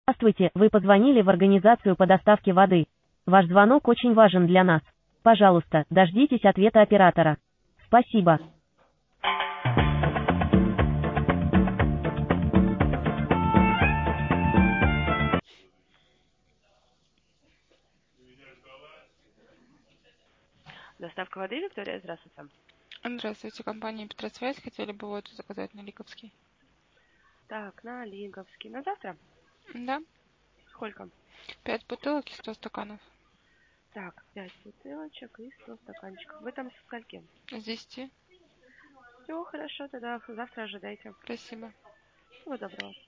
Здравствуйте, вы позвонили в организацию по доставке воды. Ваш звонок очень важен для нас. Пожалуйста, дождитесь ответа оператора. Спасибо. Доставка воды, Виктория, здравствуйте. Здравствуйте, компания Петросвязь. Хотели бы воду заказать на Лиговский. Так, на Лиговский. На завтра? Да. Сколько? 5 бутылок и 100 стаканов. Так, 5 бутылочек и 100 стаканчиков. Вы там со скольки? С 10. Все хорошо, тогда завтра ожидайте. Спасибо. Всего доброго.